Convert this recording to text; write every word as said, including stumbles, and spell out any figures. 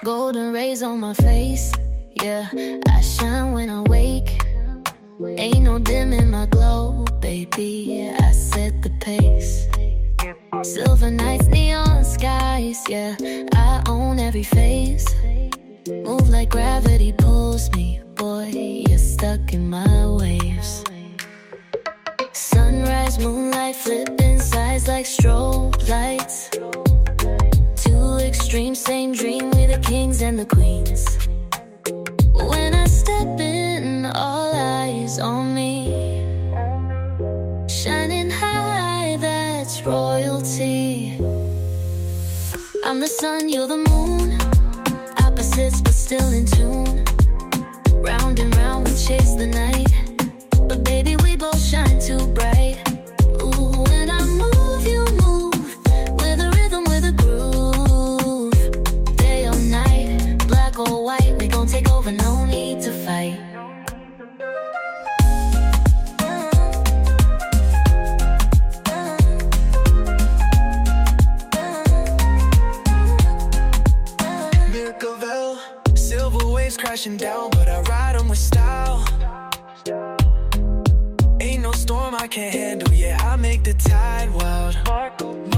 Golden rays on my face, yeah, I shine when I wake. Ain't no dimming my glow, baby, I set the pace. Silver nights, neon skies, yeah, I own every phase. Move like gravity pulls me, boy, you're stuck in my waves. Sunrise, moonlight, flipping sides like strobe lights. Two extremes, same dream, we the kings and the queens. When I step in, all eyes on me. Shining high, that's royalty. I'm the sun, you're the moon. Opposites but still in tune. Round and round we chase the night, but baby we both shine too bright. Ooh, when I move, you move. With a rhythm, with a groove. Day or night, black or white, we gon' take over, no need to fight. Miracle, silver waves crashing down, but I ride them with style. Ain't no storm I can't handle, yeah, I make the tide wild.